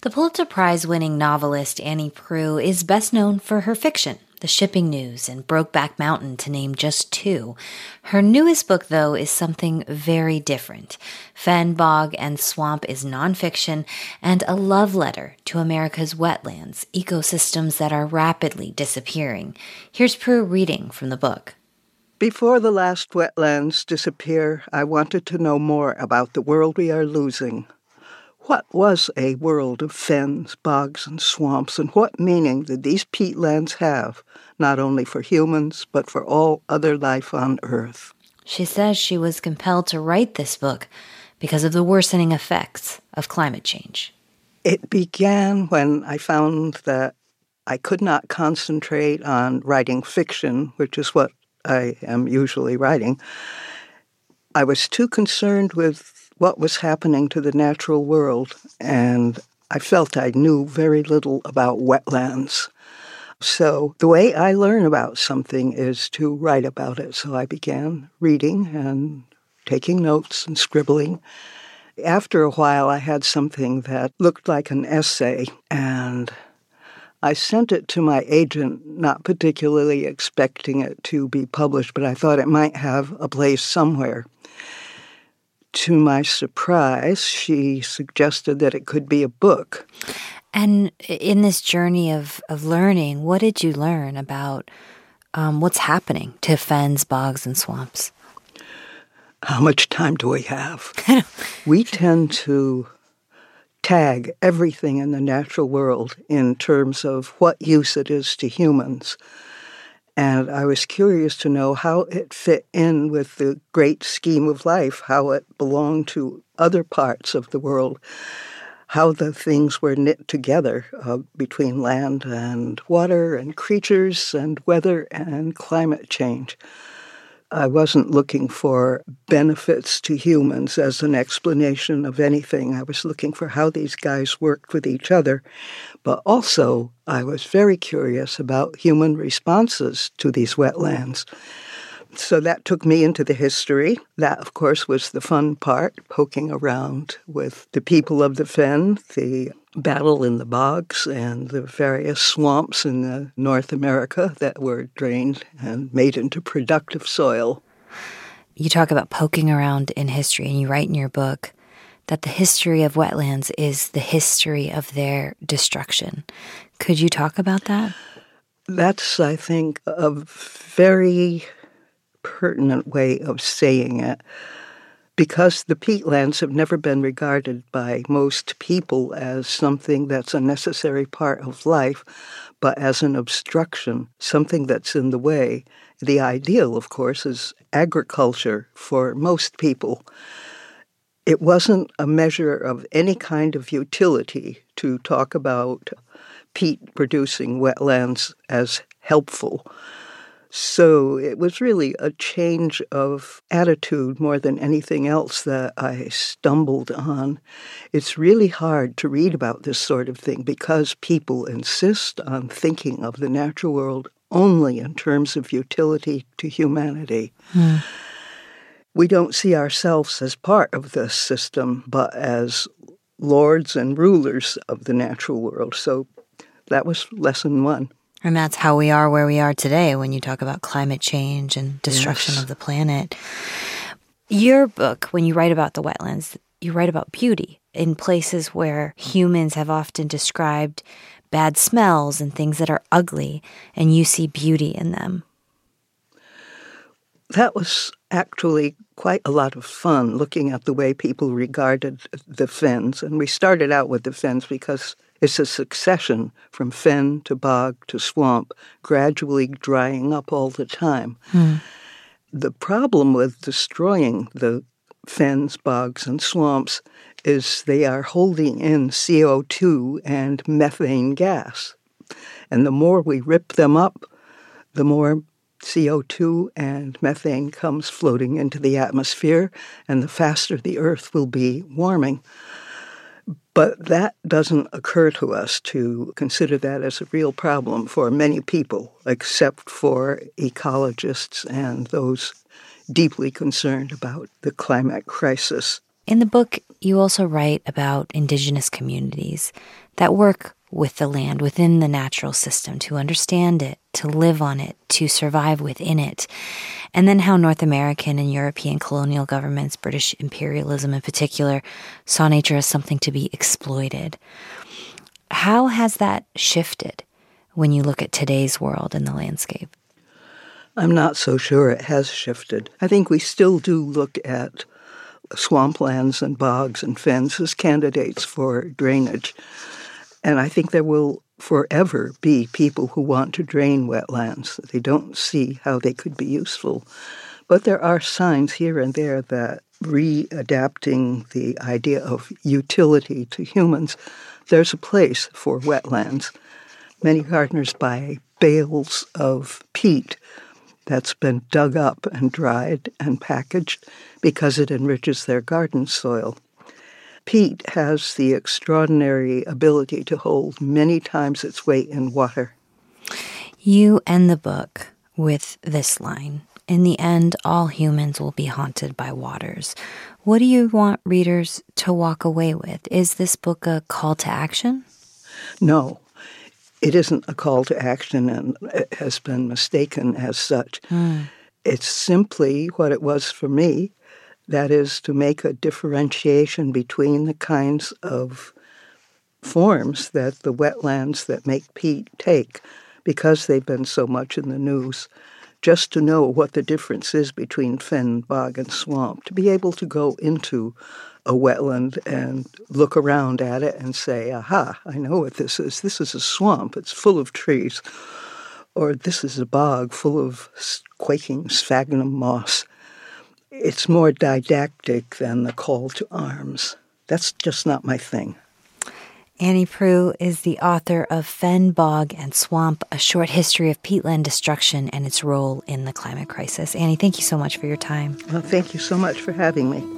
The Pulitzer Prize-winning novelist Annie Proulx is best known for her fiction, The Shipping News and Brokeback Mountain, to name just two. Her newest book, though, is something very different. Fen, Bog, and Swamp is nonfiction and a love letter to America's wetlands, ecosystems that are rapidly disappearing. Here's Proulx reading from the book. Before the last wetlands disappear, I wanted to know more about the world we are losing. What was a world of fens, bogs, and swamps, and what meaning did these peatlands have, not only for humans, but for all other life on Earth? She says she was compelled to write this book because of the worsening effects of climate change. It began when I found that I could not concentrate on writing fiction, which is what I am usually writing. I was too concerned with what was happening to the natural world, and I felt I knew very little about wetlands. So the way I learn about something is to write about it. So I began reading and taking notes and scribbling. After a while, I had something that looked like an essay, and I sent it to my agent, not particularly expecting it to be published, but I thought it might have a place somewhere. To my surprise, she suggested that it could be a book. And in this journey of learning, what did you learn about what's happening to fens, bogs, and swamps? How much time do we have? We tend to tag everything in the natural world in terms of what use it is to humans. And I was curious to know how it fit in with the great scheme of life, how it belonged to other parts of the world, how the things were knit together between land and water and creatures and weather and climate change. I wasn't looking for benefits to humans as an explanation of anything. I was looking for how these guys worked with each other. But also, I was very curious about human responses to these wetlands. So that took me into the history. That, of course, was the fun part, poking around with the people of the fen, the battle in the bogs, and the various swamps in North America that were drained and made into productive soil. You talk about poking around in history, and you write in your book that the history of wetlands is the history of their destruction. Could you talk about that? That's, I think, a very pertinent way of saying it, because the peatlands have never been regarded by most people as something that's a necessary part of life, but as an obstruction, something that's in the way. The ideal, of course, is agriculture for most people. It wasn't a measure of any kind of utility to talk about peat-producing wetlands as helpful. So it was really a change of attitude more than anything else that I stumbled on. It's really hard to read about this sort of thing because people insist on thinking of the natural world only in terms of utility to humanity. We don't see ourselves as part of this system, but as lords and rulers of the natural world. So that was lesson one. And that's how we are where we are today when you talk about climate change and destruction of the planet. Your book, when you write about the wetlands, you write about beauty in places where humans have often described bad smells and things that are ugly, and you see beauty in them. That was actually quite a lot of fun, looking at the way people regarded the fens. And we started out with the fens because it's a succession from fen to bog to swamp, gradually drying up all the time. The problem with destroying the fens, bogs, and swamps is they are holding in CO2 and methane gas. And the more we rip them up, the more CO2 and methane comes floating into the atmosphere, and the faster the Earth will be warming. But that doesn't occur to us to consider that as a real problem for many people, except for ecologists and those deeply concerned about the climate crisis. In the book, you also write about indigenous communities that work with the land within the natural system to understand it, to live on it, to survive within it, and then how North American and European colonial governments, British imperialism in particular, saw nature as something to be exploited. How has that shifted when you look at today's world and the landscape? I'm not so sure it has shifted. I think we still do look at swamplands and bogs and fens as candidates for drainage. And I think there will forever be people who want to drain wetlands. They don't see how they could be useful. But there are signs here and there that readapting the idea of utility to humans, there's a place for wetlands. Many gardeners buy bales of peat that's been dug up and dried and packaged because it enriches their garden soil. Peat has the extraordinary ability to hold many times its weight in water. You end the book with this line: "In the end, all humans will be haunted by waters." What do you want readers to walk away with? Is this book a call to action? No, it isn't a call to action, and it has been mistaken as such. It's simply what it was for me. That is, to make a differentiation between the kinds of forms that the wetlands that make peat take, because they've been so much in the news, just to know what the difference is between fen, bog, and swamp, to be able to go into a wetland and look around at it and say, aha, I know what this is. This is a swamp. It's full of trees. Or this is a bog full of quaking sphagnum moss. It's more didactic than the call to arms. That's just not my thing. Annie Proulx is the author of Fen, Bog, and Swamp, A Short History of Peatland Destruction and Its Role in the Climate Crisis. Annie, thank you so much for your time. Well, thank you so much for having me.